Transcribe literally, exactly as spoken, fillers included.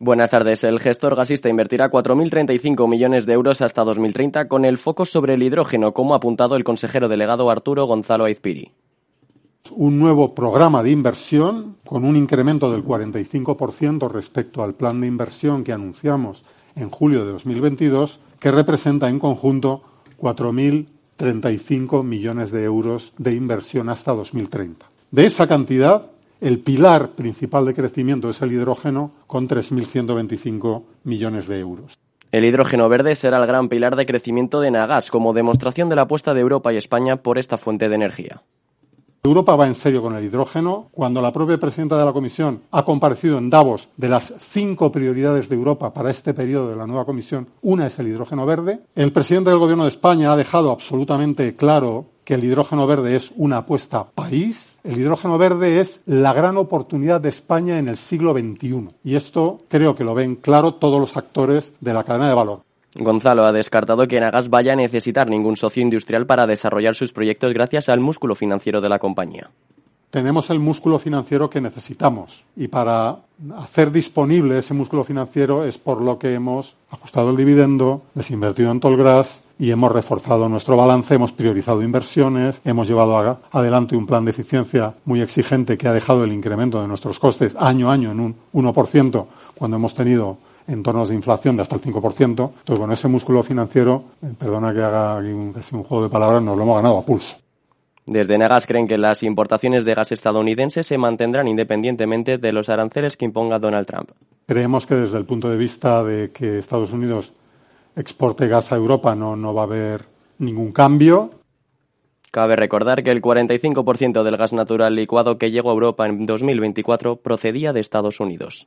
Buenas tardes. El gestor gasista invertirá cuatro mil treinta y cinco millones de euros hasta dos mil treinta con el foco sobre el hidrógeno, como ha apuntado el consejero delegado Arturo Gonzalo Aizpiri. Un nuevo programa de inversión con un incremento del cuarenta y cinco por ciento respecto al plan de inversión que anunciamos en julio de dos mil veintidós, que representa en conjunto cuatro mil treinta y cinco millones de euros de inversión hasta dos mil treinta. De esa cantidad, el pilar principal de crecimiento es el hidrógeno, con tres mil ciento veinticinco millones de euros. El hidrógeno verde será el gran pilar de crecimiento de Enagás, como demostración de la apuesta de Europa y España por esta fuente de energía. Europa va en serio con el hidrógeno. Cuando la propia presidenta de la Comisión ha comparecido en Davos de las cinco prioridades de Europa para este periodo de la nueva Comisión, una es el hidrógeno verde. El presidente del Gobierno de España ha dejado absolutamente claro que el hidrógeno verde es una apuesta país. El hidrógeno verde es la gran oportunidad de España en el siglo veintiuno. Y esto creo que lo ven claro todos los actores de la cadena de valor. Gonzalo ha descartado que Enagás vaya a necesitar ningún socio industrial para desarrollar sus proyectos gracias al músculo financiero de la compañía. Tenemos el músculo financiero que necesitamos y para hacer disponible ese músculo financiero es por lo que hemos ajustado el dividendo, desinvertido en Tollgras y hemos reforzado nuestro balance, hemos priorizado inversiones, hemos llevado a, adelante un plan de eficiencia muy exigente que ha dejado el incremento de nuestros costes año a año en un uno por ciento cuando hemos tenido entornos de inflación de hasta el cinco por ciento. Entonces, con ese músculo financiero, eh, perdona que haga aquí un, un juego de palabras, nos lo hemos ganado a pulso. Desde Enagás creen que las importaciones de gas estadounidense se mantendrán independientemente de los aranceles que imponga Donald Trump. Creemos que desde el punto de vista de que Estados Unidos exporte gas a Europa no, no va a haber ningún cambio. Cabe recordar que el cuarenta y cinco por ciento del gas natural licuado que llegó a Europa en dos mil veinticuatro procedía de Estados Unidos.